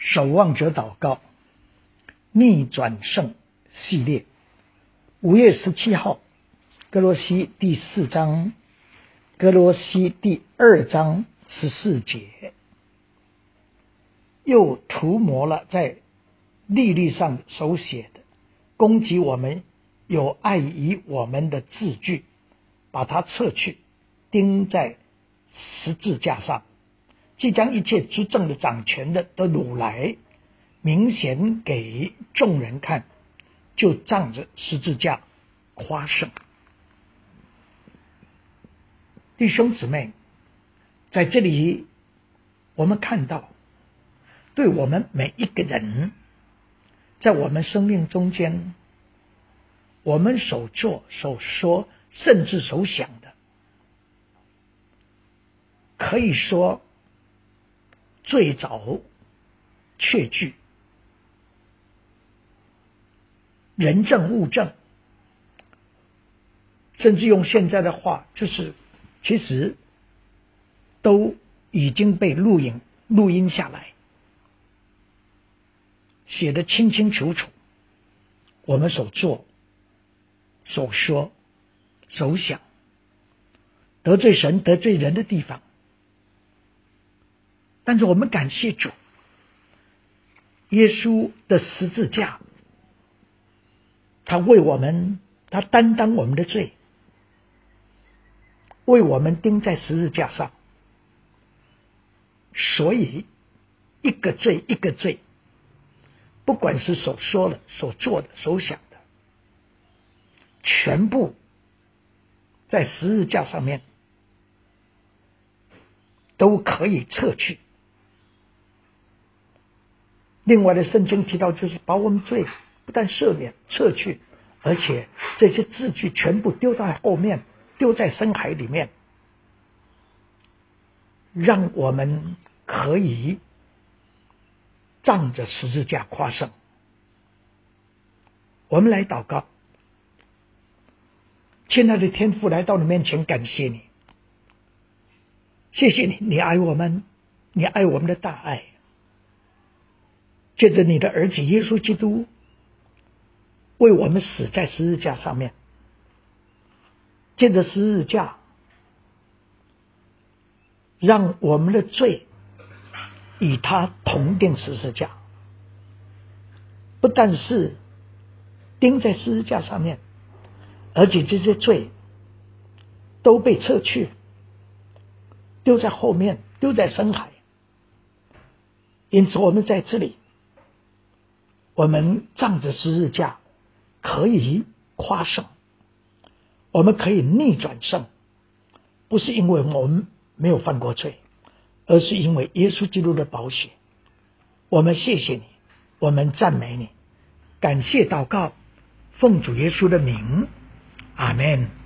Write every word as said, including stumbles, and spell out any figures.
守望者祷告逆转胜系列，五月十七号，歌罗西第四章，歌罗西第二章十四节，又涂抹了在利率上手写的攻击我们有碍于我们的字句，把它撤去，钉在十字架上，即将一切执政的掌权的都掳来，明显给众人看，就仗着十字架夸胜。弟兄姊妹，在这里我们看到，对我们每一个人，在我们生命中间，我们所做所说甚至所想的，可以说最早确据，人证物证，甚至用现在的话，就是其实都已经被录影录音下来，写得清清楚楚，我们所做所说所想，得罪神得罪人的地方。但是我们感谢主，耶稣的十字架，他为我们，他担当我们的罪，为我们钉在十字架上，所以一个罪一个罪，不管是所说的所做的所想的，全部在十字架上面都可以撤去。另外的圣经提到，就是把我们罪不但赦免撤去，而且这些字句全部丢在后面，丢在深海里面，让我们可以仗着十字架夸胜。我们来祷告。亲爱的天父，来到你面前，感谢你，谢谢你，你爱我们，你爱我们的大爱，借着你的儿子耶稣基督为我们死在十字架上面，借着十字架让我们的罪与他同钉十字架，不但是钉在十字架上面，而且这些罪都被撤去，丢在后面，丢在深海。因此我们在这里，我们仗着十字架可以夸胜，我们可以逆转胜，不是因为我们没有犯过罪，而是因为耶稣基督的宝血。我们谢谢你，我们赞美你，感谢祷告，奉主耶稣的名，阿们。